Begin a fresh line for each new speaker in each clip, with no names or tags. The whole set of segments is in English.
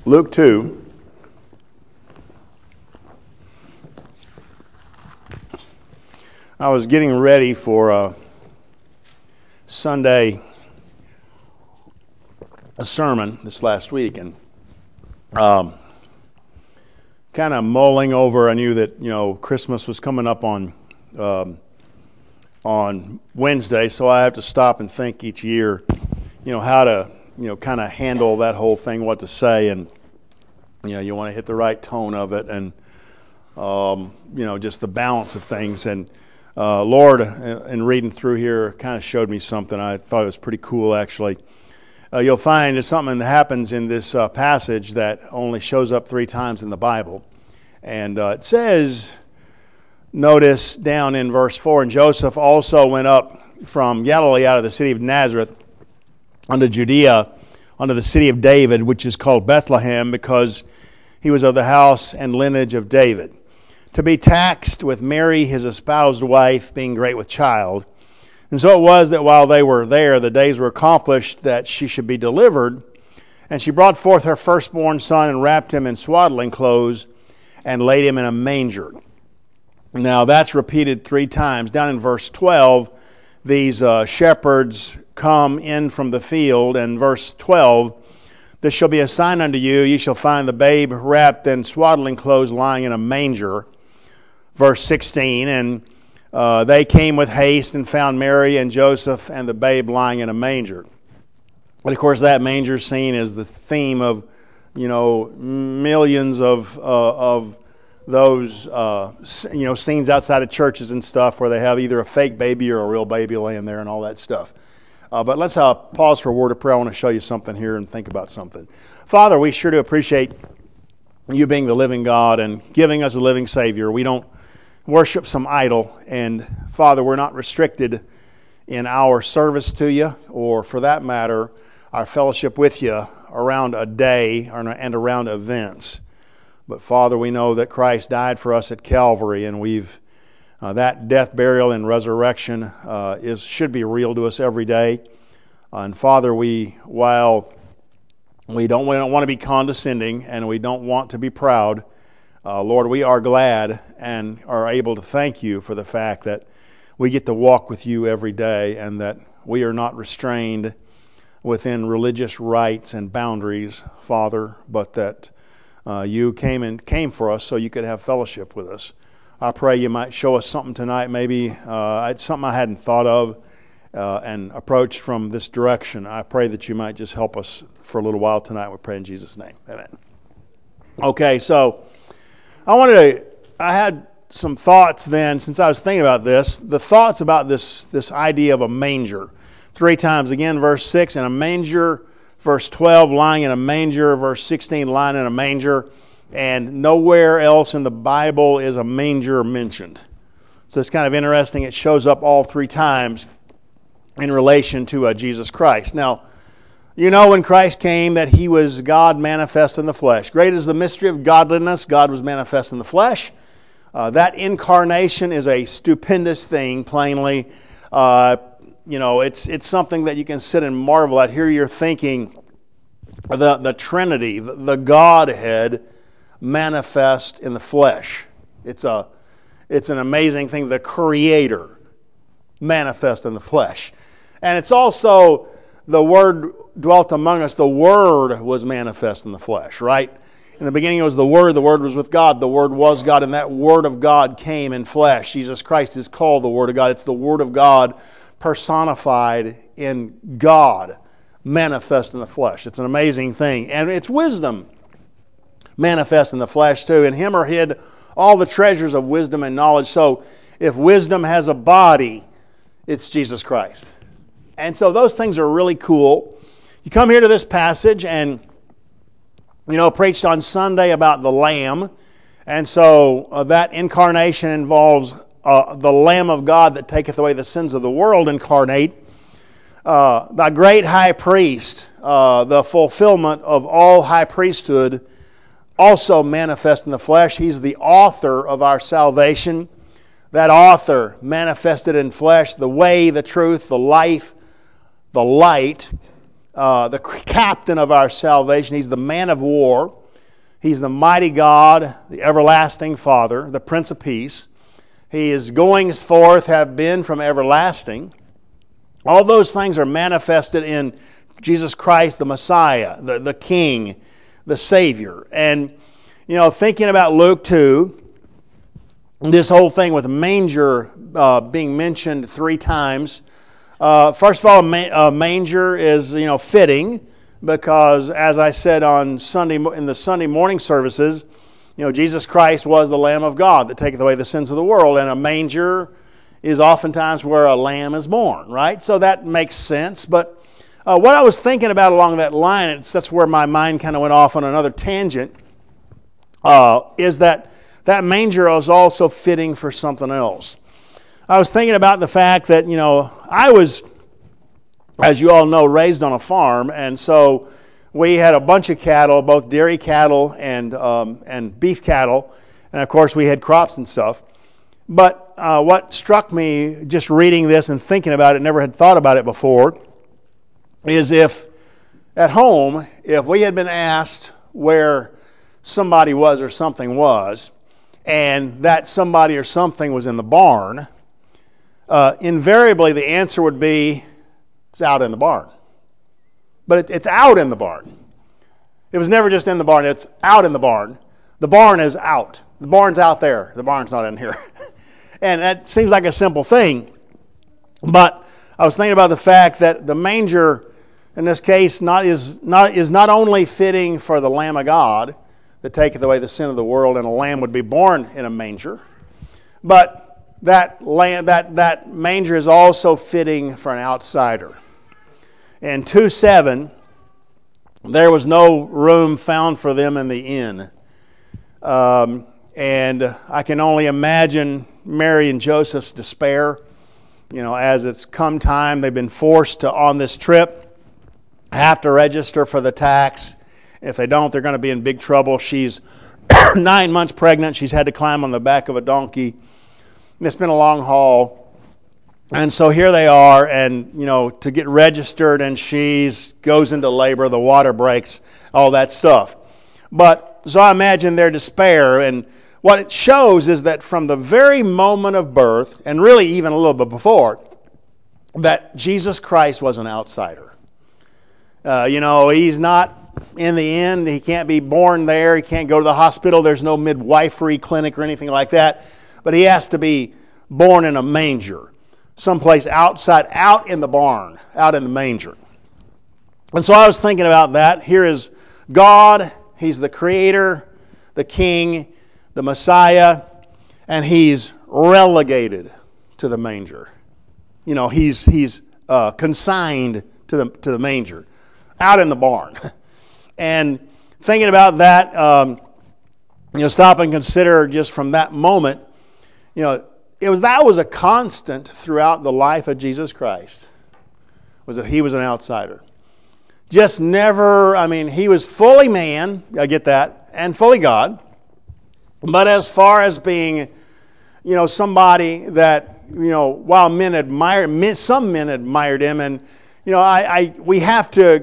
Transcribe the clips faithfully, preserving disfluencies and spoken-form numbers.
Luke two. I was getting ready for a Sunday a sermon this last week, and um, kind of mulling over. I knew that you know Christmas was coming up on um, on Wednesday, so I have to stop and think each year, you know, how to you know kind of handle that whole thing, what to say, and you know you want to hit the right tone of it, and um, you know just the balance of things. And uh, Lord, in reading through here, kind of showed me something. I thought it was pretty cool, actually. Uh, you'll find it's something that happens in this uh, passage that only shows up three times in the Bible. And uh, it says, notice down in verse four, and Joseph also went up from Galilee out of the city of Nazareth unto Judea, unto the city of David, which is called Bethlehem, because he was of the house and lineage of David, to be taxed with Mary his espoused wife, being great with child. And so it was that while they were there, the days were accomplished that she should be delivered. And she brought forth her firstborn son and wrapped him in swaddling clothes and laid him in a manger. Now that's repeated three times. Down in verse twelve, these uh, shepherds come in from the field. And verse twelve, this shall be a sign unto you. Ye shall find the babe wrapped in swaddling clothes lying in a manger. Verse sixteen, and Uh, they came with haste and found Mary and Joseph and the babe lying in a manger. And of course, that manger scene is the theme of, you know, millions of uh, of those, uh, you know, scenes outside of churches and stuff where they have either a fake baby or a real baby laying there and all that stuff. Uh, but let's uh, pause for a word of prayer. I want to show you something here and think about something. Father, we sure do appreciate you being the living God and giving us a living Savior. We don't worship some idol, and Father, we're not restricted in our service to you, or for that matter, our fellowship with you around a day and around events. But Father, we know that Christ died for us at Calvary, and we've uh, that death, burial, and resurrection uh, is should be real to us every day. Uh, and Father, we while we don't, we don't want to be condescending and we don't want to be proud, Uh, Lord, we are glad and are able to thank you for the fact that we get to walk with you every day and that we are not restrained within religious rights and boundaries, Father, but that uh, you came and came for us so you could have fellowship with us. I pray you might show us something tonight, maybe uh, it's something I hadn't thought of uh, and approached from this direction. I pray that you might just help us for a little while tonight. We pray in Jesus' name. Amen. Okay, so I wanted to, I had some thoughts then, since I was thinking about this, the thoughts about this, this idea of a manger. Three times again, verse six, in a manger, verse twelve, lying in a manger, verse sixteen, lying in a manger, and nowhere else in the Bible is a manger mentioned. So it's kind of interesting. It shows up all three times in relation to uh, Jesus Christ. Now, you know when Christ came that he was God manifest in the flesh. Great is the mystery of godliness. God was manifest in the flesh. Uh, that incarnation is a stupendous thing, plainly. Uh, you know, it's it's something that you can sit and marvel at. Here you're thinking the, the Trinity, the, the Godhead manifest in the flesh. It's a it's an amazing thing. The Creator manifest in the flesh. And it's also the Word dwelt among us. The Word was manifest in the flesh, right? In the beginning it was the Word. The Word was with God. The Word was God, and that Word of God came in flesh. Jesus Christ is called the Word of God. It's the Word of God personified in God, manifest in the flesh. It's an amazing thing. And it's wisdom manifest in the flesh too. In Him are hid all the treasures of wisdom and knowledge. So if wisdom has a body, it's Jesus Christ. And so those things are really cool. You come here to this passage and, you know, preached on Sunday about the Lamb. And so uh, that incarnation involves uh, the Lamb of God that taketh away the sins of the world incarnate. Uh, the great high priest, uh, the fulfillment of all high priesthood, also manifest in the flesh. He's the author of our salvation. That author manifested in flesh, the way, the truth, the life, the light, uh, the captain of our salvation. He's the man of war. He's the mighty God, the everlasting Father, the Prince of Peace. His goings forth have been from everlasting. All those things are manifested in Jesus Christ, the Messiah, the, the King, the Savior. And, you know, thinking about Luke two, this whole thing with manger uh, being mentioned three times. Uh, first of all, ma- uh, manger is, you know, fitting because, as I said on Sunday in the Sunday morning services, you know, Jesus Christ was the Lamb of God that taketh away the sins of the world, and a manger is oftentimes where a lamb is born, right? So that makes sense. But uh, what I was thinking about along that line, it's, that's where my mind kind of went off on another tangent, uh, is that that manger is also fitting for something else. I was thinking about the fact that, you know, I was, as you all know, raised on a farm, and so we had a bunch of cattle, both dairy cattle and um, and beef cattle, and of course we had crops and stuff. But uh, what struck me just reading this and thinking about it, never had thought about it before, is if at home, if we had been asked where somebody was or something was, and that somebody or something was in the barn, uh, invariably the answer would be, it's out in the barn. But it, it's out in the barn. It was never just in the barn, it's out in the barn. The barn is out. The barn's out there. The barn's not in here. And that seems like a simple thing. But I was thinking about the fact that the manger, in this case, not is not is not only fitting for the Lamb of God that taketh away the sin of the world, and a lamb would be born in a manger, but that lamb, that that manger is also fitting for an outsider. In two seven, there was no room found for them in the inn. Um, and I can only imagine Mary and Joseph's despair. You know, as it's come time, they've been forced to, on this trip, have to register for the tax. If they don't, they're going to be in big trouble. She's nine months pregnant. She's had to climb on the back of a donkey. And it's been a long haul. And so here they are, and, you know, to get registered, and she goes into labor, the water breaks, all that stuff. But, so I imagine their despair, and what it shows is that from the very moment of birth, and really even a little bit before, that Jesus Christ was an outsider. Uh, you know, he's not in the inn, he can't be born there, he can't go to the hospital, there's no midwifery clinic or anything like that, but he has to be born in a manger. Someplace outside, out in the barn, out in the manger. And so I was thinking about that. Here is God, He's the Creator, the King, the Messiah, and He's relegated to the manger. You know, He's He's uh, consigned to the to the manger, out in the barn. And thinking about that, um, you know, stop and consider just from that moment, you know, It was that was a constant throughout the life of Jesus Christ, was that He was an outsider. Just never, I mean, He was fully man, I get that, and fully God. But as far as being, you know, somebody that, you know, while men admired, some men admired Him, and, you know, I, I we have to,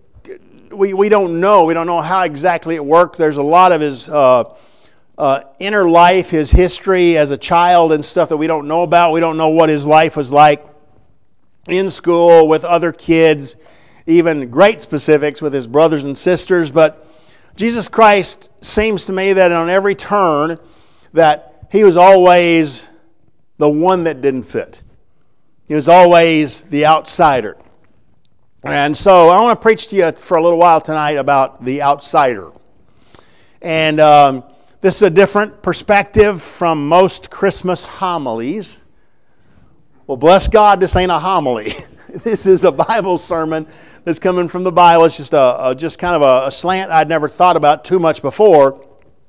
we, we don't know, we don't know how exactly it worked. There's a lot of His Uh, Uh, inner life, His history as a child and stuff that we don't know about. We don't know what His life was like in school with other kids, even great specifics with His brothers and sisters. But Jesus Christ seems to me that on every turn that He was always the one that didn't fit. He was always the outsider. And so I want to preach to you for a little while tonight about the outsider. And um, this is a different perspective from most Christmas homilies. Well, bless God, this ain't a homily. This is a Bible sermon that's coming from the Bible. It's just a, a just kind of a, a slant I'd never thought about too much before.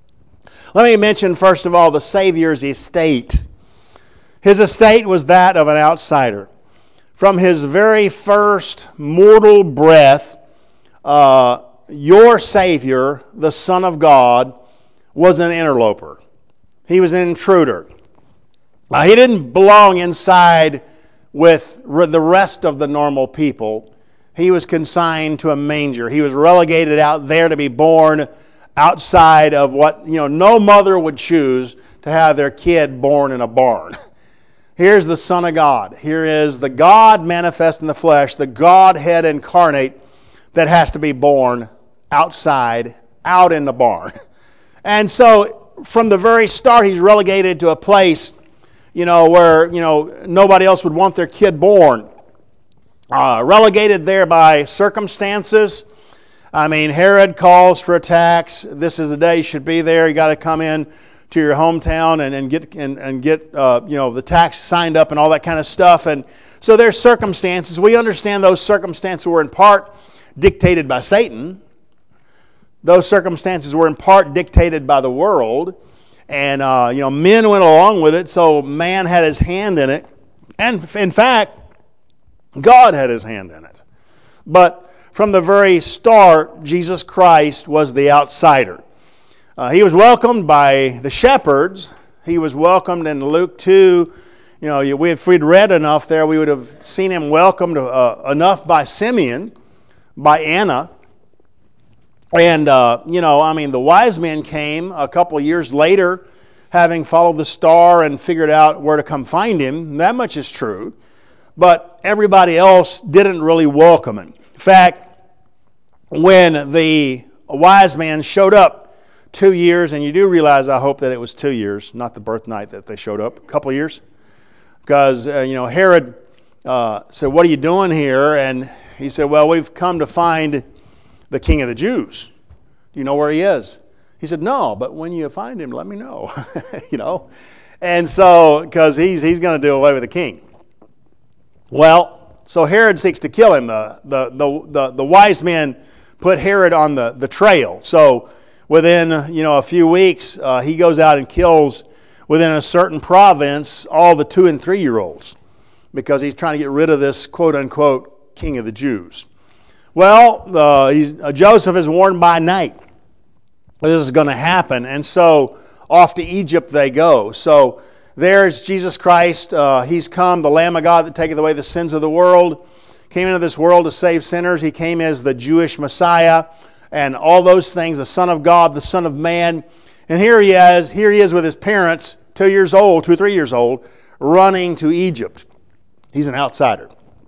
Let me mention, first of all, the Savior's estate. His estate was that of an outsider. From His very first mortal breath, uh, your Savior, the Son of God, was an interloper. He was an intruder. Uh, he didn't belong inside with re- the rest of the normal people. He was consigned to a manger. He was relegated out there to be born outside of what, you know, no mother would choose to have their kid born in a barn. Here's the Son of God. Here is the God manifest in the flesh, the Godhead incarnate that has to be born outside, out in the barn. And so from the very start, he's relegated to a place, you know, where, you know, nobody else would want their kid born. Uh, relegated there by circumstances. I mean, Herod calls for a tax. This is the day you should be there. You got to come in to your hometown and, and get and, and get uh, you know, the tax signed up and all that kind of stuff. And so there's circumstances. We understand those circumstances were in part dictated by Satan. Those circumstances were in part dictated by the world. And, uh, you know, men went along with it, so man had his hand in it. And, in fact, God had his hand in it. But from the very start, Jesus Christ was the outsider. Uh, he was welcomed by the shepherds. He was welcomed in Luke two. You know, if we'd read enough there, we would have seen him welcomed uh, enough by Simeon, by Anna. And, uh, you know, I mean, the wise men came a couple of years later, having followed the star and figured out where to come find him. That much is true. But everybody else didn't really welcome him. In fact, when the wise man showed up two years, and you do realize, I hope, that it was two years, not the birth night that they showed up, a couple of years. Because, uh, you know, Herod uh, said, "What are you doing here?" And he said, "Well, we've come to find the King of the Jews. Do you know where he is?" He said, "No, but when you find him, let me know." You know? And so, because he's, he's going to do away with the king. Well, so Herod seeks to kill him. The, the, the, the, the wise men put Herod on the, the trail. So within, you know, a few weeks, uh, he goes out and kills, within a certain province, all the two and three-year-olds, because he's trying to get rid of this quote-unquote King of the Jews. Well, uh, he's, uh, Joseph is warned by night this is going to happen, and so off to Egypt they go. So there's Jesus Christ. Uh, he's come, the Lamb of God that taketh away the sins of the world. Came into this world to save sinners. He came as the Jewish Messiah and all those things, the Son of God, the Son of Man. And here he is, here he is with his parents, two years old, two or three years old, running to Egypt. He's an outsider.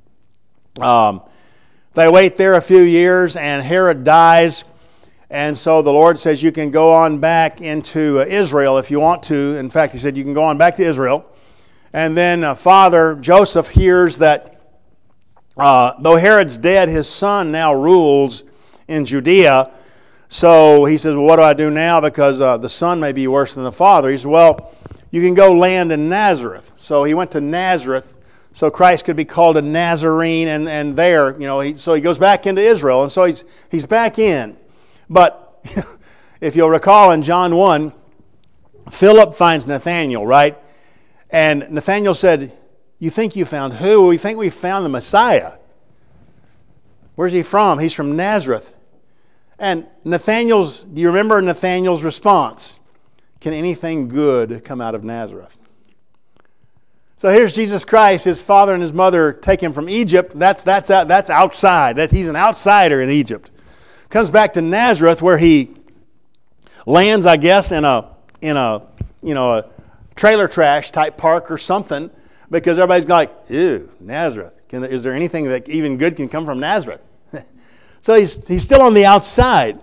Um, they wait there a few years, and Herod dies. And so the Lord says, you can go on back into Israel if you want to. In fact, he said, you can go on back to Israel. And then uh, Father Joseph hears that uh, though Herod's dead, his son now rules in Judea. So he says, well, what do I do now? Because uh, the son may be worse than the father. He says, well, you can go land in Nazareth. So he went to Nazareth, so Christ could be called a Nazarene, and, and there, you know, he, so he goes back into Israel, and so he's he's back in. But if you'll recall in John one, Philip finds Nathanael, right? And Nathanael said, you think you found who? We think we found the Messiah. Where's he from? He's from Nazareth. And Nathanael's, do you remember Nathanael's response? Can anything good come out of Nazareth? So here's Jesus Christ. His father and his mother take him from Egypt. That's that's that's outside. That he's an outsider in Egypt. Comes back to Nazareth, where he lands, I guess, in a in a you know a trailer trash type park or something, because everybody's like, ew, Nazareth. Can, is there anything that even good can come from Nazareth? So he's he's still on the outside.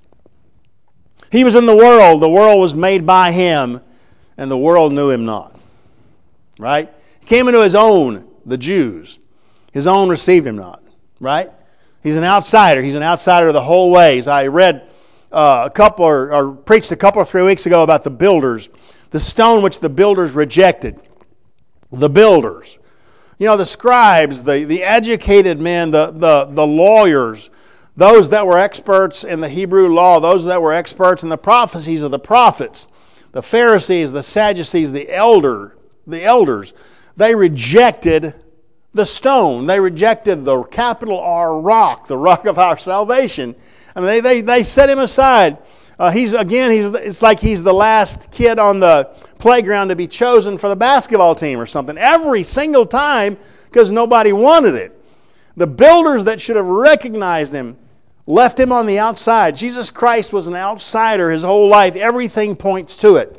He was in the world. The world was made by him, and the world knew him not. Right? He came into his own, the Jews. His own received him not. Right? He's an outsider. He's an outsider the whole ways. I read uh, a couple, or, or preached a couple or three weeks ago about the builders. The stone which the builders rejected. The builders. You know, the scribes, the, the educated men, the, the, the lawyers, those that were experts in the Hebrew law, those that were experts in the prophecies of the prophets, the Pharisees, the Sadducees, the elder, the elders, they rejected the stone. They rejected the capital R rock, the rock of our salvation. I mean, they they, they set him aside. Uh, he's again, he's it's like he's the last kid on the playground to be chosen for the basketball team or something. Every single time, because nobody wanted it. The builders that should have recognized him left him on the outside. Jesus Christ was an outsider his whole life. Everything points to it.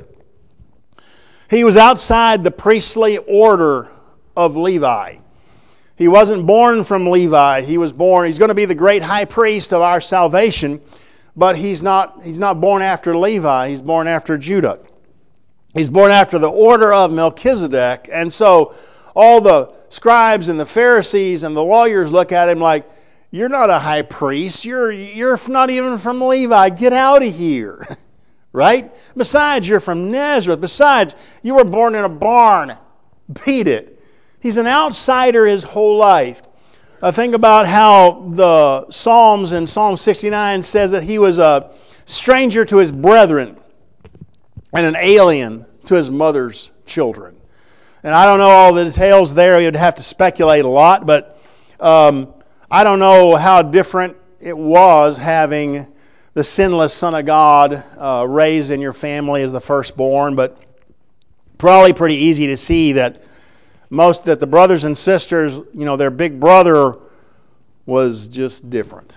He was outside the priestly order of Levi. He wasn't born from Levi. He was born, he's going to be the great high priest of our salvation, but he's not, he's not born after Levi. He's born after Judah. He's born after the order of Melchizedek. And so all the scribes and the Pharisees and the lawyers look at him like, you're not a high priest. You're, you're not even from Levi. Get out of here. Right? Besides, you're from Nazareth. Besides, you were born in a barn. Beat it. He's an outsider his whole life. I think about how the Psalms in Psalm sixty-nine says that he was a stranger to his brethren and an alien to his mother's children. And I don't know all the details there. You'd have to speculate a lot, but um, I don't know how different it was having the sinless Son of God uh, raised in your family as the firstborn, but probably pretty easy to see that most that the brothers and sisters, you know, their big brother was just different.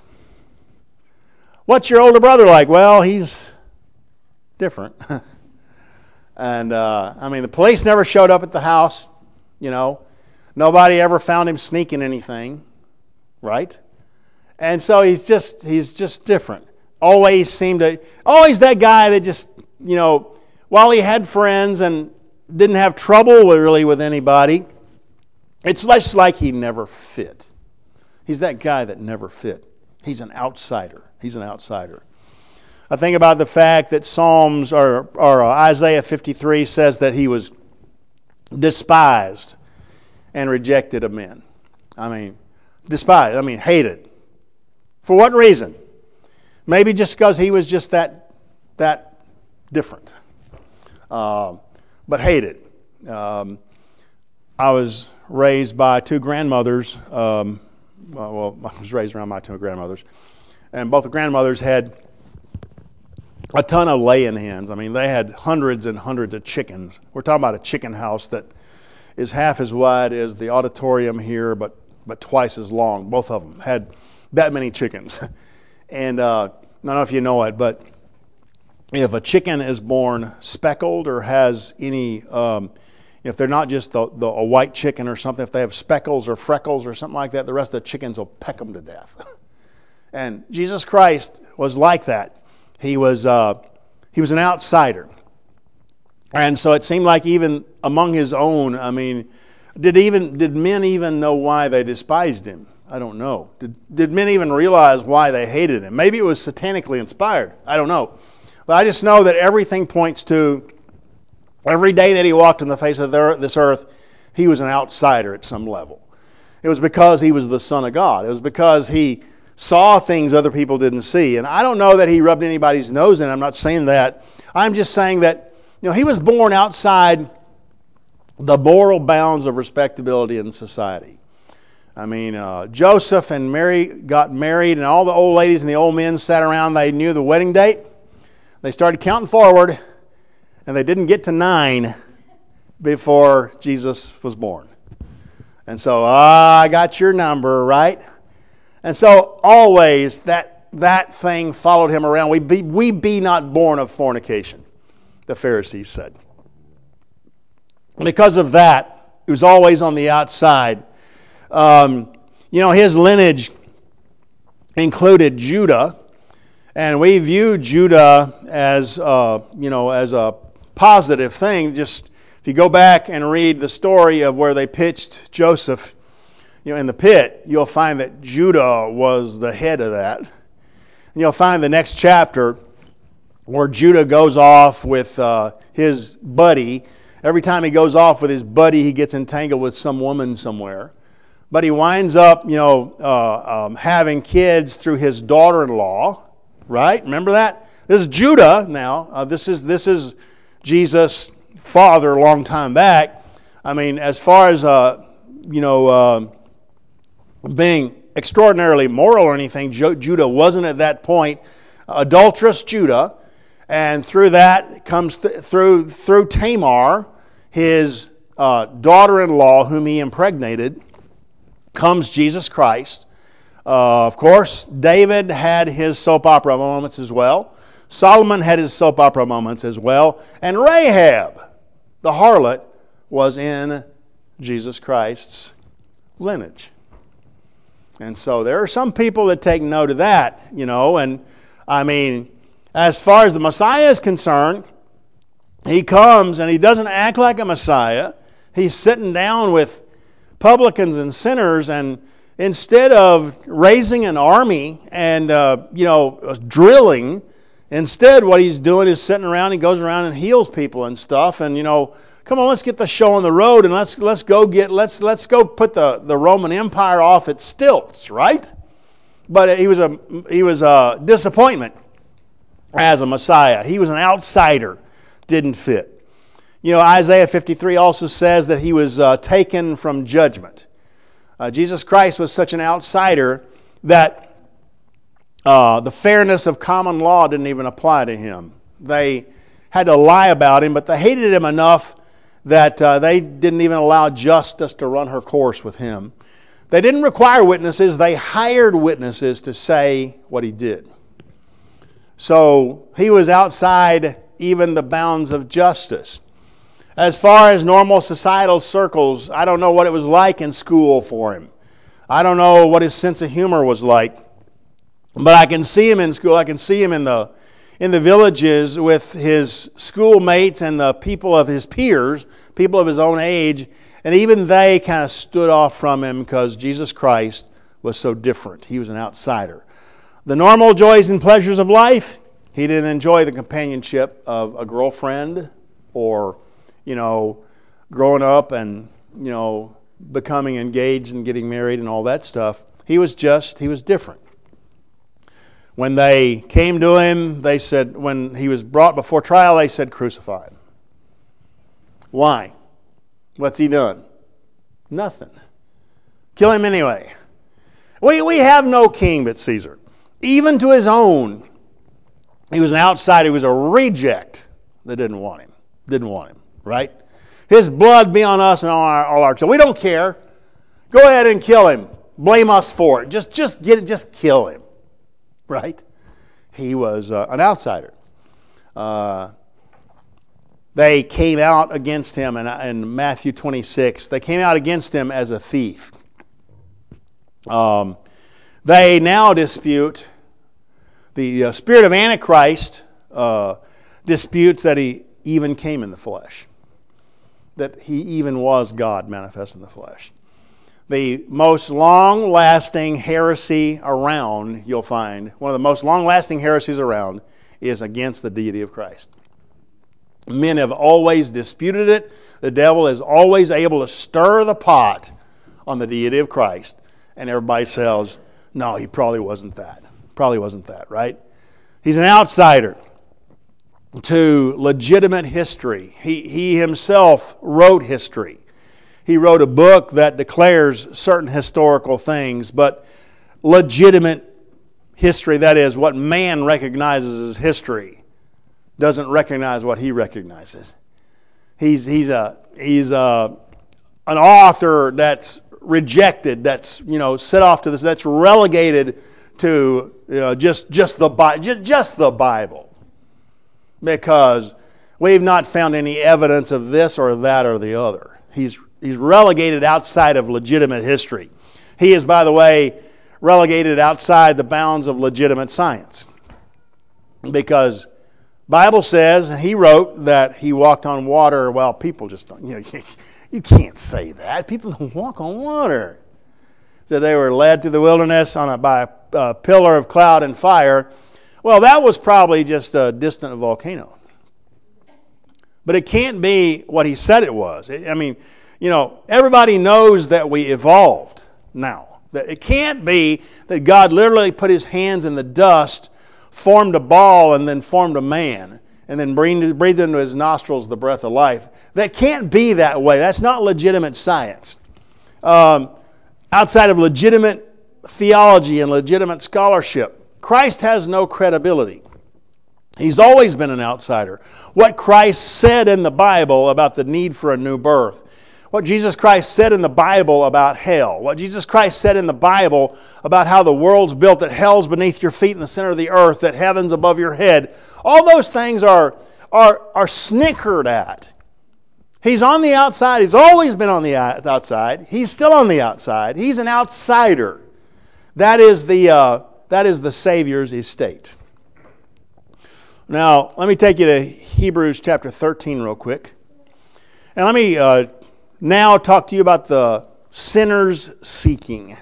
What's your older brother like? Well, he's different. And, uh, I mean, the police never showed up at the house, you know. Nobody ever found him sneaking anything, right? And so he's just, he's just different. Always seemed to, always that guy that just, you know, while he had friends and didn't have trouble really with anybody, it's just like he never fit. He's that guy that never fit. He's an outsider. He's an outsider. I think about the fact that Psalms or, or Isaiah fifty-three says that he was despised and rejected of men. I mean, despised. I mean, hated. For what reason? Maybe just because he was just that that different, uh, but hated. Um, I was raised by two grandmothers. Um, well, I was raised around my two grandmothers, and both the grandmothers had a ton of laying hens. I mean, they had hundreds and hundreds of chickens. We're talking about a chicken house that is half as wide as the auditorium here, but but twice as long. Both of them had that many chickens. And uh, I don't know if you know it, but if a chicken is born speckled or has any, um, if they're not just the, the, a white chicken or something, if they have speckles or freckles or something like that, the rest of the chickens will peck them to death. And Jesus Christ was like that. He was uh, he was an outsider. And so it seemed like even among his own, I mean, did even did men even know why they despised him? I don't know. Did, did men even realize why they hated him? Maybe it was satanically inspired. I don't know. But I just know that everything points to every day that he walked on the face of this earth, he was an outsider at some level. It was because he was the Son of God. It was because he saw things other people didn't see. And I don't know that he rubbed anybody's nose in. I'm not saying that. I'm just saying that, you know, he was born outside the moral bounds of respectability in society. I mean, uh, Joseph and Mary got married, and all the old ladies and the old men sat around. They knew the wedding date. They started counting forward, and they didn't get to nine before Jesus was born. And so, ah, I got your number, right? And so, always that that thing followed him around. We be, we be not born of fornication, the Pharisees said. Because of that, he was always on the outside. Um, you know, his lineage included Judah, and we view Judah as, uh, you know, as a positive thing. Just if you go back and read the story of where they pitched Joseph, you know, in the pit, you'll find that Judah was the head of that. And you'll find the next chapter where Judah goes off with uh, his buddy. Every time he goes off with his buddy, he gets entangled with some woman somewhere. But he winds up, you know, uh, um, having kids through his daughter-in-law, right? Remember that? This is Judah now. Uh, this is this is Jesus' father a long time back. I mean, as far as, uh, you know, uh, being extraordinarily moral or anything, Jo- Judah wasn't at that point. Adulterous Judah. And through that comes th- through through Tamar, his uh, daughter-in-law, whom he impregnated, comes Jesus Christ, Uh, of course, David had his soap opera moments as well. Solomon had his soap opera moments as well. And Rahab, the harlot, was in Jesus Christ's lineage. And so there are some people that take note of that, you know. And I mean, as far as the Messiah is concerned, he comes and he doesn't act like a Messiah. He's sitting down with publicans and sinners, and instead of raising an army and, uh, you know, drilling, instead what he's doing is sitting around. He goes around and heals people and stuff. And, you know, come on, let's get the show on the road and let's let's go get let's let's go put the, the Roman Empire off its stilts, right? But he was a he was a disappointment as a Messiah. He was an outsider, didn't fit. You know, Isaiah fifty-three also says that he was uh, taken from judgment. Uh, Jesus Christ was such an outsider that uh, the fairness of common law didn't even apply to him. They had to lie about him, but they hated him enough that uh, they didn't even allow justice to run her course with him. They didn't require witnesses. They hired witnesses to say what he did. So he was outside even the bounds of justice. As far as normal societal circles, I don't know what it was like in school for him. I don't know what his sense of humor was like. But I can see him in school. I can see him in the in the villages with his schoolmates and the people of his peers, people of his own age, and even they kind of stood off from him because Jesus Christ was so different. He was an outsider. The normal joys and pleasures of life, he didn't enjoy the companionship of a girlfriend or, you know, growing up and, you know, becoming engaged and getting married and all that stuff. He was just, he was different. When they came to him, they said, when he was brought before trial, they said, crucify him. Why? What's he done? Nothing. Kill him anyway. We, we have no king but Caesar. Even to his own, he was an outsider. He was a reject that didn't want him. Didn't want him, right? His blood be on us and all our, all our children. We don't care. Go ahead and kill him. Blame us for it. Just, just get it. Just kill him. Right? He was uh, an outsider. Uh, they came out against him in, in Matthew twenty-six. They came out against him as a thief. Um, they now dispute, the uh, spirit of Antichrist uh, disputes that he even came in the flesh. That he even was God manifest in the flesh. The most long-lasting heresy around, you'll find, one of the most long-lasting heresies around is against the deity of Christ. Men have always disputed it. The devil is always able to stir the pot on the deity of Christ. And everybody says, no, he probably wasn't that. Probably wasn't that, right? He's an outsider to legitimate history. He, he himself wrote history. He wrote a book that declares certain historical things, but legitimate history, that is, what man recognizes as history, doesn't recognize what he recognizes. He's he's a he's a an author that's rejected, that's, you know, set off to this, that's relegated to, you know, just just the just, just the Bible, because we've not found any evidence of this or that or the other. He's He's relegated outside of legitimate history. He is, by the way, relegated outside the bounds of legitimate science. Because Bible says, and he wrote that he walked on water. Well, people just don't, you know, you can't say that. People don't walk on water. So they were led through the wilderness on a, by a, a pillar of cloud and fire. Well, that was probably just a distant volcano. But it can't be what he said it was. I mean, you know, everybody knows that we evolved now. That it can't be that God literally put his hands in the dust, formed a ball, and then formed a man, and then breathed, breathed into his nostrils the breath of life. That can't be that way. That's not legitimate science. Um, outside of legitimate theology and legitimate scholarship, Christ has no credibility. He's always been an outsider. What Christ said in the Bible about the need for a new birth, what Jesus Christ said in the Bible about hell, what Jesus Christ said in the Bible about how the world's built, that hell's beneath your feet in the center of the earth, that heaven's above your head, all those things are, are, are snickered at. He's on the outside. He's always been on the outside. He's still on the outside. He's an outsider. That is the, uh, that is the Savior's estate. Now, let me take you to Hebrews chapter thirteen real quick. And let me uh, now talk to you about the sinner's seeking.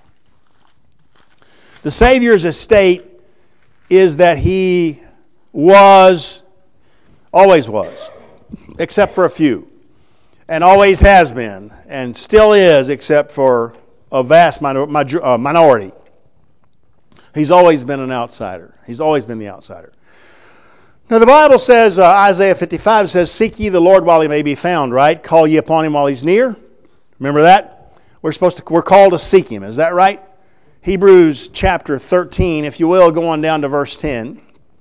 The Savior's estate is that He was, always was, except for a few, and always has been, and still is, except for a vast minor, uh, minority. He's always been an outsider. He's always been the outsider. Now the Bible says, uh, Isaiah fifty-five says, "Seek ye the Lord while He may be found," right? "Call ye upon Him while He's near." Remember that? We're supposed to, we're called to seek Him. Is that right? Hebrews chapter thirteen, if you will, go on down to verse ten.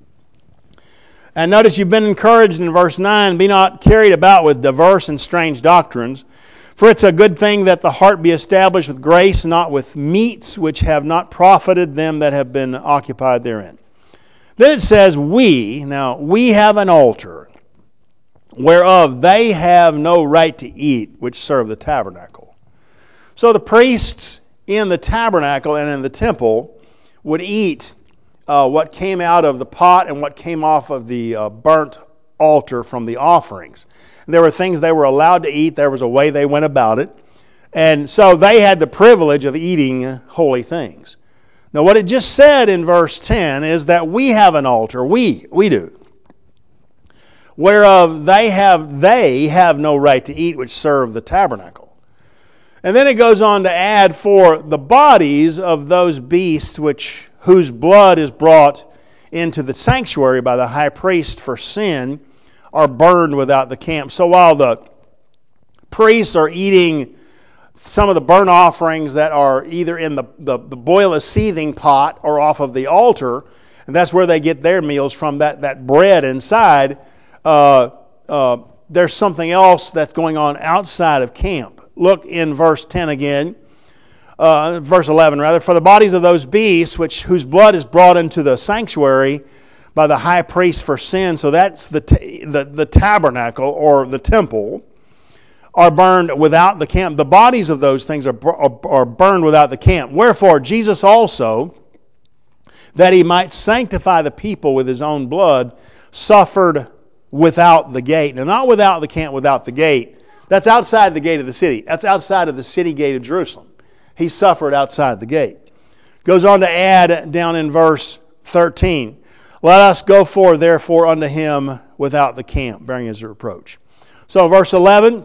And notice you've been encouraged in verse nine, "Be not carried about with diverse and strange doctrines, for it's a good thing that the heart be established with grace, not with meats which have not profited them that have been occupied therein." Then it says, "We," now we have an altar, "whereof they have no right to eat, which serve the tabernacle." So the priests in the tabernacle and in the temple would eat uh, what came out of the pot and what came off of the uh, burnt altar from the offerings. And there were things they were allowed to eat. There was a way they went about it. And so they had the privilege of eating holy things. Now what it just said in verse ten is that we have an altar. We, we do. "Whereof they have, they have no right to eat, which serve the tabernacle." And then it goes on to add, "For the bodies of those beasts which whose blood is brought into the sanctuary by the high priest for sin are burned without the camp." So while the priests are eating some of the burnt offerings that are either in the, the, the boil a seething pot or off of the altar, and that's where they get their meals from, that, that bread inside, uh, uh, there's something else that's going on outside of camp. Look in verse ten again, uh, verse eleven rather. "For the bodies of those beasts which whose blood is brought into the sanctuary by the high priest for sin," so that's the, t- the, the tabernacle or the temple, "are burned without the camp." The bodies of those things are, are, are burned without the camp. "Wherefore Jesus also, that He might sanctify the people with His own blood, suffered without the gate." Now, not without the camp, without the gate. That's outside the gate of the city. That's outside of the city gate of Jerusalem. He suffered outside the gate. Goes on to add down in verse thirteen, "Let us go forth therefore unto Him without the camp, bearing His reproach." So verse eleven,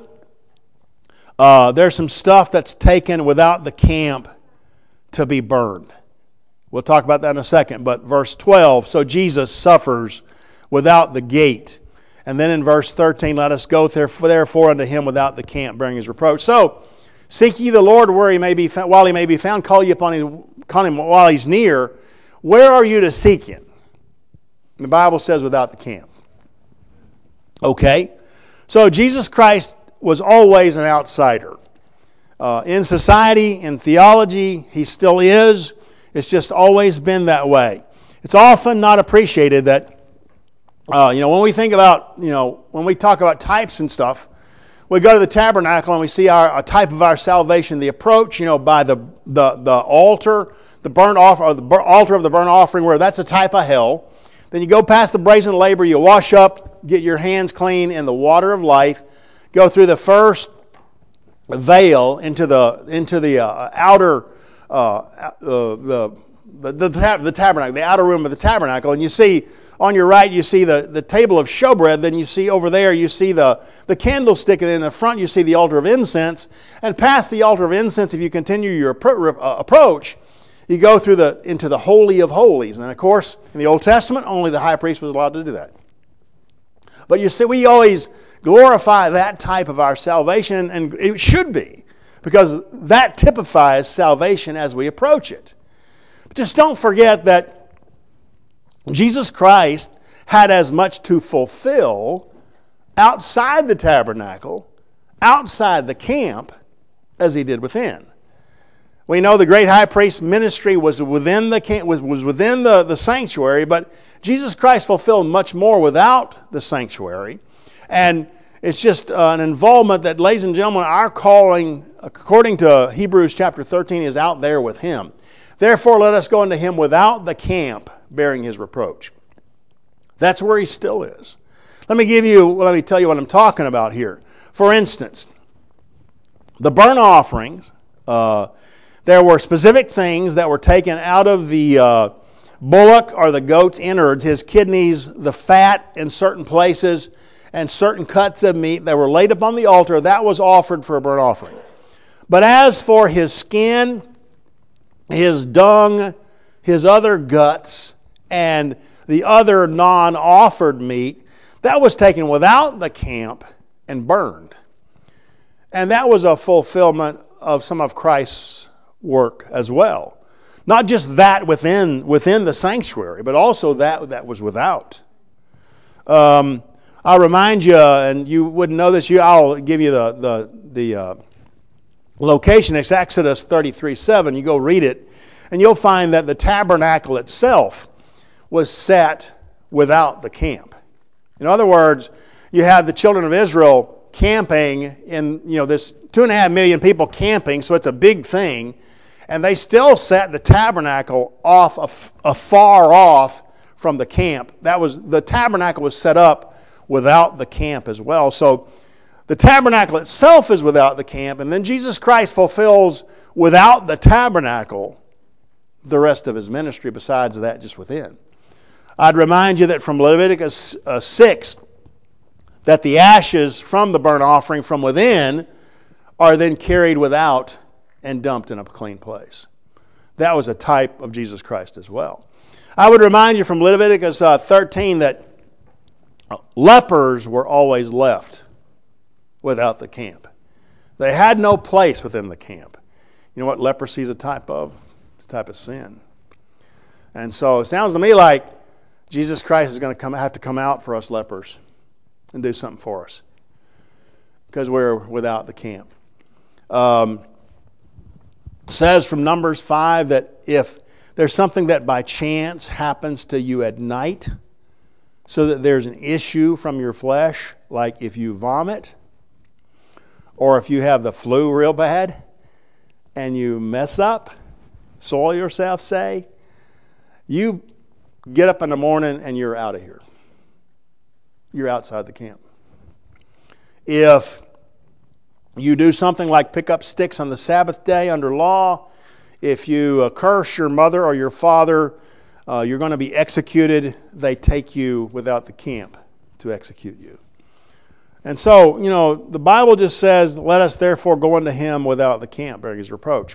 Uh, there's some stuff that's taken without the camp to be burned. We'll talk about that in a second. But verse twelve, so Jesus suffers without the gate. And then in verse thirteen, "Let us go therefore unto Him without the camp, bearing His reproach." So, "Seek ye the Lord where He may be found, while He may be found. Call ye upon Him, call him while He's near." Where are you to seek Him? The Bible says without the camp. Okay. So Jesus Christ was always an outsider. Uh, in society, in theology, He still is. It's just always been that way. It's often not appreciated that, uh, you know, when we think about, you know, when we talk about types and stuff, we go to the tabernacle and we see our, a type of our salvation, the approach, you know, by the the, the altar, the burnt offer, or the bur- altar of the burnt offering, where that's a type of hell. Then you go past the brazen laver, you wash up, get your hands clean in the water of life, go through the first veil into the into the uh, outer uh, uh, the the the, tab- the tabernacle, the outer room of the tabernacle, and you see on your right you see the, the table of showbread. Then you see over there you see the the candlestick, and in the front you see the altar of incense. And past the altar of incense, if you continue your appro- uh, approach, you go through the into the Holy of Holies. And of course, in the Old Testament, only the high priest was allowed to do that. But you see, we always glorify that type of our salvation, and it should be, because that typifies salvation as we approach it. But just don't forget that Jesus Christ had as much to fulfill outside the tabernacle outside the camp as he did within. We know the great high priest's ministry was within the camp, was, was within the, the sanctuary, but Jesus Christ fulfilled much more without the sanctuary. And it's just uh, an involvement that, ladies and gentlemen, our calling, according to Hebrews chapter thirteen, is out there with him. Therefore, let us go into him without the camp, bearing his reproach. That's where he still is. Let me give you, let me tell you what I'm talking about here. For instance, the burnt offerings, uh, there were specific things that were taken out of the uh, bullock or the goat's innards, his kidneys, the fat in certain places, and certain cuts of meat that were laid upon the altar. That was offered for a burnt offering. But as for his skin, his dung, his other guts, and the other non-offered meat, that was taken without the camp and burned. And that was a fulfillment of some of Christ's work as well. Not just that within, within the sanctuary, but also that that was without. Um, I'll remind you, and you wouldn't know this, you, I'll give you the, the, the uh, location. It's Exodus thirty-three seven. You go read it, and you'll find that the tabernacle itself was set without the camp. In other words, you have the children of Israel camping in, you know, this two and a half million people camping, so it's a big thing, and they still set the tabernacle off, afar off from the camp. That was, the tabernacle was set up without the camp as well. So the tabernacle itself is without the camp, and then Jesus Christ fulfills without the tabernacle the rest of his ministry besides that just within. I'd remind you that from Leviticus uh, six, that the ashes from the burnt offering from within are then carried without and dumped in a clean place. That was a type of Jesus Christ as well. I would remind you from Leviticus uh, thirteen that lepers were always left without the camp. They had no place within the camp. You know what leprosy is a type of? It's a type of sin. And so it sounds to me like Jesus Christ is going to come, have to come out for us lepers and do something for us because we're without the camp. Um, it says from Numbers five that if there's something that by chance happens to you at night, so that there's an issue from your flesh, like if you vomit, or if you have the flu real bad, and you mess up, soil yourself, say, you get up in the morning and you're out of here. You're outside the camp. If you do something like pick up sticks on the Sabbath day under law, if you uh, curse your mother or your father, uh, you're going to be executed. They take you without the camp to execute you. And so, you know, the Bible just says, let us therefore go unto him without the camp, bearing his reproach.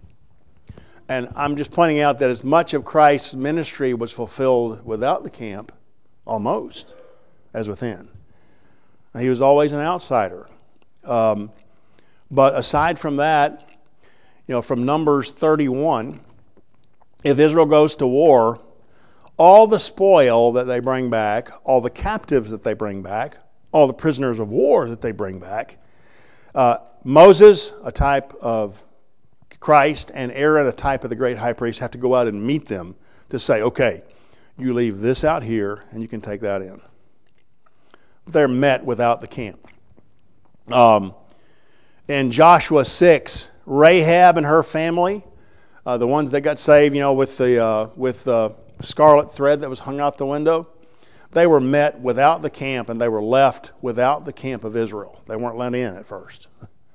And I'm just pointing out that as much of Christ's ministry was fulfilled without the camp, almost, as within. He was always an outsider. Um, but aside from that, you know, from Numbers thirty-one, if Israel goes to war, all the spoil that they bring back, all the captives that they bring back, all the prisoners of war that they bring back, uh, Moses, a type of Christ, and Aaron, a type of the great high priest, have to go out and meet them to say, okay, you leave this out here and you can take that in. They're met without the camp. Um, in Joshua six, Rahab and her family, uh, the ones that got saved, you know, with the uh, with the scarlet thread that was hung out the window, they were met without the camp and they were left without the camp of Israel. They weren't let in at first.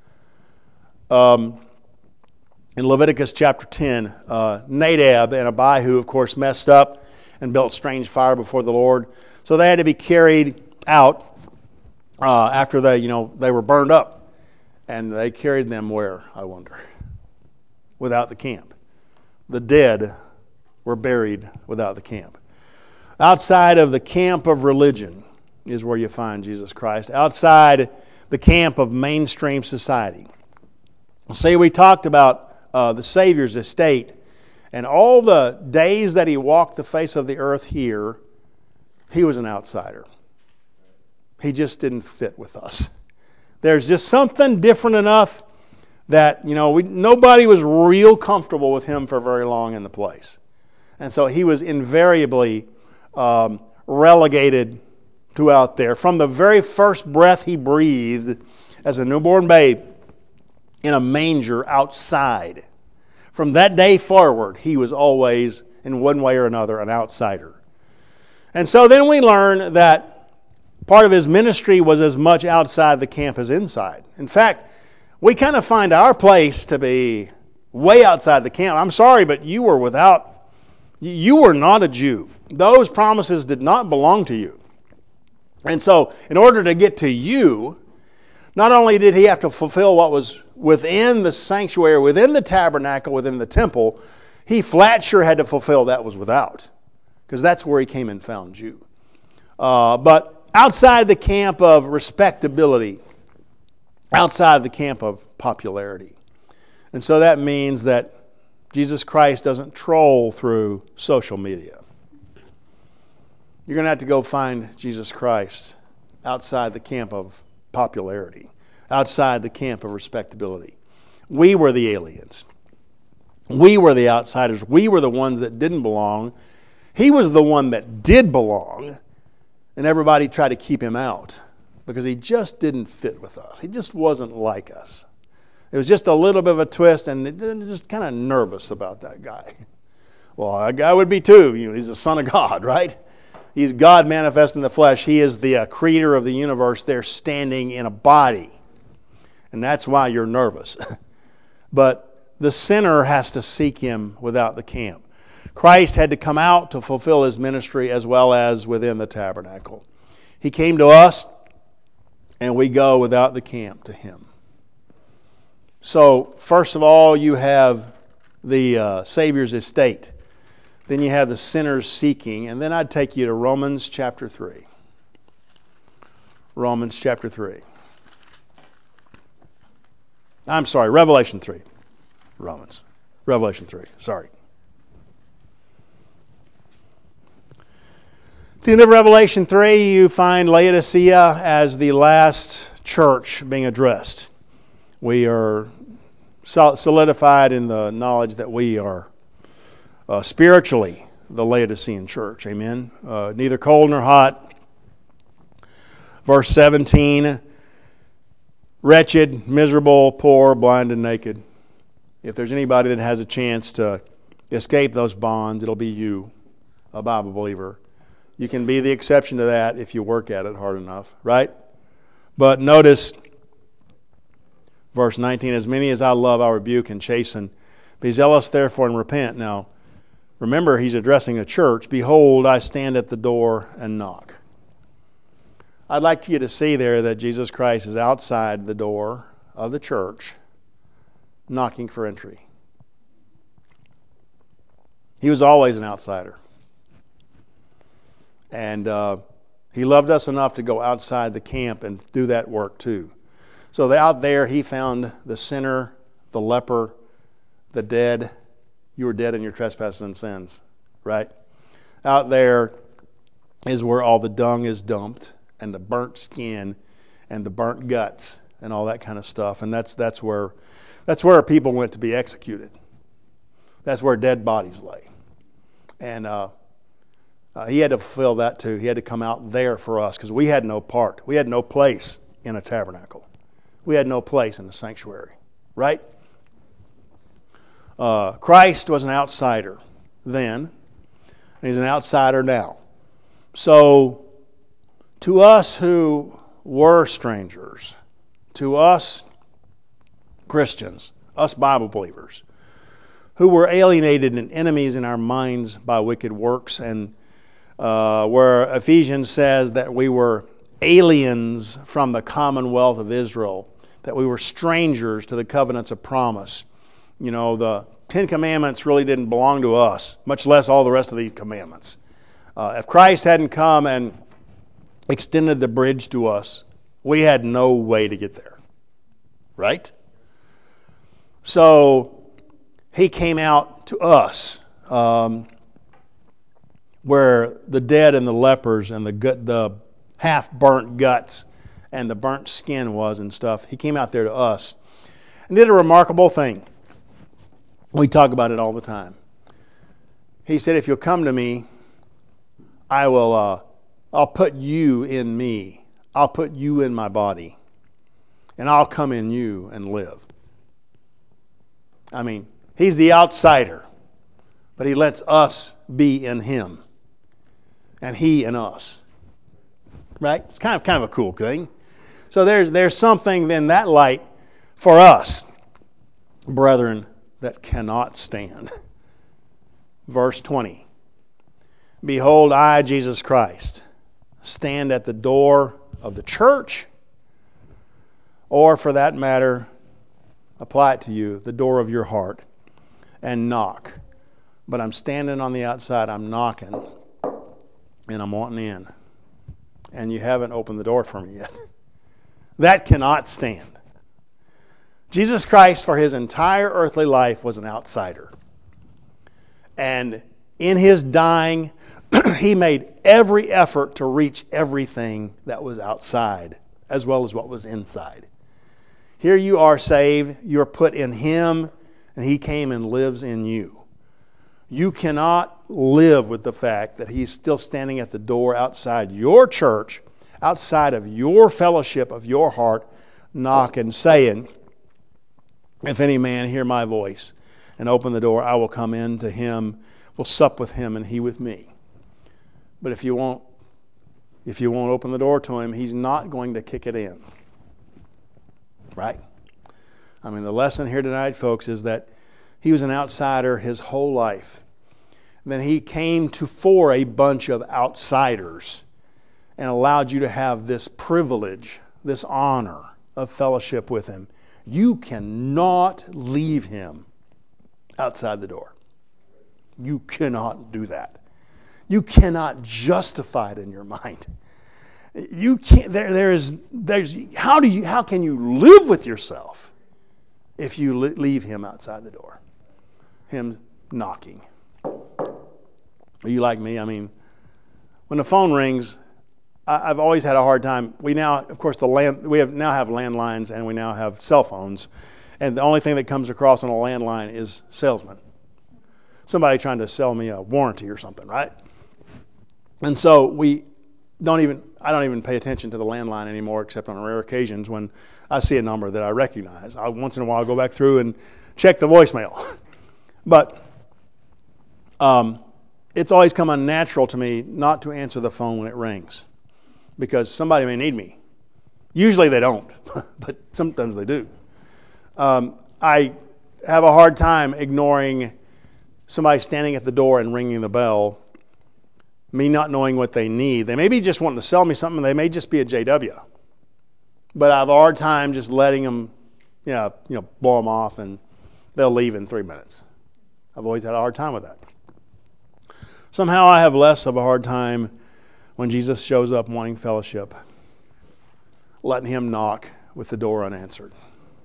Um, in Leviticus chapter ten, uh, Nadab and Abihu, of course, messed up and built strange fire before the Lord. So they had to be carried out uh, after they, you know, they were burned up. And they carried them where, I wonder? Without the camp. The dead were buried without the camp. Outside of the camp of religion is where you find Jesus Christ. Outside the camp of mainstream society. See, we talked about uh, the Savior's estate. And all the days that he walked the face of the earth here, he was an outsider. He just didn't fit with us. There's just something different enough that, you know, we, nobody was real comfortable with him for very long in the place. And so he was invariably um, relegated to out there. From the very first breath he breathed as a newborn babe in a manger outside. From that day forward, he was always, in one way or another, an outsider. And so then we learn that part of his ministry was as much outside the camp as inside. In fact, we kind of find our place to be way outside the camp. I'm sorry, but you were without, you were not a Jew. Those promises did not belong to you. And so, in order to get to you, not only did he have to fulfill what was within the sanctuary, within the tabernacle, within the temple, he flat sure had to fulfill that was without, because that's where he came and found you. Uh, but outside the camp of respectability, outside the camp of popularity. And so that means that Jesus Christ doesn't troll through social media. You're going to have to go find Jesus Christ outside the camp of popularity, outside the camp of respectability. We were the aliens. We were the outsiders. We were the ones that didn't belong. He was the one that did belong, and everybody tried to keep him out because he just didn't fit with us. He just wasn't like us. It was just a little bit of a twist, and it, just kind of nervous about that guy. Well, I would be too. You know, he's the Son of God, right? He's God manifest in the flesh. He is the uh, creator of the universe there standing in a body. And that's why you're nervous. But the sinner has to seek him without the camp. Christ had to come out to fulfill his ministry as well as within the tabernacle. He came to us, and we go without the camp to him. So, first of all, you have the uh, Savior's estate. Then you have the sinner's seeking. And then I'd take you to Romans chapter three. Romans chapter three. I'm sorry, Revelation three. Romans. Revelation three, sorry. At the end of Revelation three, you find Laodicea as the last church being addressed. We are solidified in the knowledge that we are uh, spiritually the Laodicean church. Amen. Uh, neither cold nor hot. Verse seventeen, wretched, miserable, poor, blind, and naked. If there's anybody that has a chance to escape those bonds, it'll be you, a Bible believer. You can be the exception to that if you work at it hard enough, right? But notice verse nineteen, as many as I love, I rebuke and chasten. Be zealous therefore and repent. Now, remember, he's addressing a church. Behold, I stand at the door and knock. I'd like you to see there that Jesus Christ is outside the door of the church, knocking for entry. He was always an outsider. And uh, he loved us enough to go outside the camp and do that work too. So out there he found the sinner, the leper, the dead. You were dead in your trespasses and sins, right? Out there is where all the dung is dumped and the burnt skin and the burnt guts and all that kind of stuff. And that's that's where that's where people went to be executed. That's where dead bodies lay. And uh, uh, he had to fulfill that too. He had to come out there for us because we had no part. We had no place in a tabernacle. We had no place in the sanctuary, right? Uh, Christ was an outsider then, and he's an outsider now. So, to us who were strangers, to us Christians, us Bible believers, who were alienated and enemies in our minds by wicked works, and uh, where Ephesians says that we were aliens from the commonwealth of Israel, that we were strangers to the covenants of promise. You know, the Ten Commandments really didn't belong to us, much less all the rest of these commandments. Uh, if Christ hadn't come and extended the bridge to us, we had no way to get there. Right? So, he came out to us, um, where the dead and the lepers and the gut, the half-burnt guts and the burnt skin was and stuff. He came out there to us and did a remarkable thing. We talk about it all the time. He said, if you'll come to me, I will, uh, I'll put you in me. I'll put you in my body. And I'll come in you and live. I mean, he's the outsider, but he lets us be in him. And he in us. Right? It's kind of kind of a cool thing. So there's there's something in that light for us, brethren, that cannot stand. Verse twenty. Behold, I, Jesus Christ, stand at the door of the church, or for that matter, apply it to you, the door of your heart, and knock. But I'm standing on the outside, I'm knocking, and I'm wanting in. And you haven't opened the door for me yet. That cannot stand. Jesus Christ, for his entire earthly life, was an outsider. And in his dying, he made every effort to reach everything that was outside, as well as what was inside. Here you are saved, you're put in him, and he came and lives in you. You cannot live with the fact that he's still standing at the door outside your church, outside of your fellowship of your heart, knocking, saying, if any man hear my voice and open the door, I will come in to him, will sup with him and he with me. But if you won't, if you won't open the door to him, he's not going to kick it in. Right? I mean, the lesson here tonight, folks, is that he was an outsider his whole life. Then he came to for a bunch of outsiders and allowed you to have this privilege, this honor of fellowship with him. You cannot leave him outside the door. You cannot do that. You cannot justify it in your mind. You can't. There, there is. There's. How do you? How can you live with yourself if you leave him outside the door? Him knocking. Are you like me? I mean, when the phone rings, I, I've always had a hard time. We now, of course, the land. We have now have landlines and we now have cell phones, and the only thing that comes across on a landline is salesman. Somebody trying to sell me a warranty or something, right? And so we don't even. I don't even pay attention to the landline anymore, except on rare occasions when I see a number that I recognize. I once in a while I'll go back through and check the voicemail. But um, it's always come unnatural to me not to answer the phone when it rings, because somebody may need me. Usually they don't, but sometimes they do. Um, I have a hard time ignoring somebody standing at the door and ringing the bell, me not knowing what they need. They may be just wanting to sell me something. They may just be a J W. But I have a hard time just letting them, you know, you know, blow them off and they'll leave in three minutes. I've always had a hard time with that. Somehow I have less of a hard time when Jesus shows up wanting fellowship, letting him knock with the door unanswered.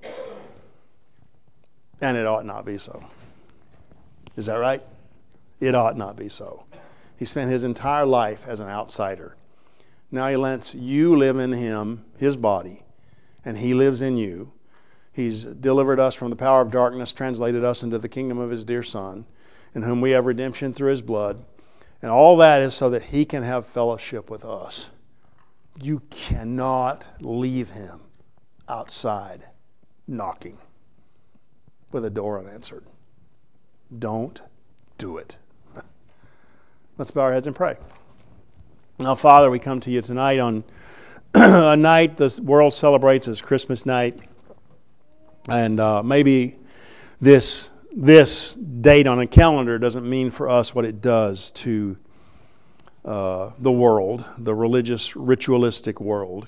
And it ought not be so. Is that right? It ought not be so. He spent his entire life as an outsider. Now he lets you live in him, his body, and he lives in you. He's delivered us from the power of darkness, translated us into the kingdom of his dear Son, in whom we have redemption through his blood. And all that is so that he can have fellowship with us. You cannot leave him outside knocking with a door unanswered. Don't do it. Let's bow our heads and pray. Now, Father, we come to you tonight on a night the world celebrates as Christmas night. And uh, maybe this this date on a calendar doesn't mean for us what it does to uh, the world, the religious, ritualistic world.